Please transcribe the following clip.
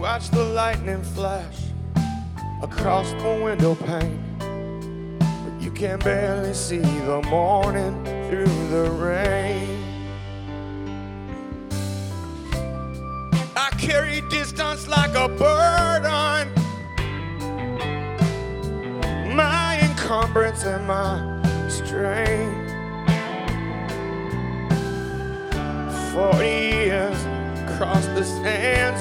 watch the lightning flash across the window pane, but you can barely see the morning through the rain. I carry distance like a burden, my encumbrance and my strain. 40 years across the sands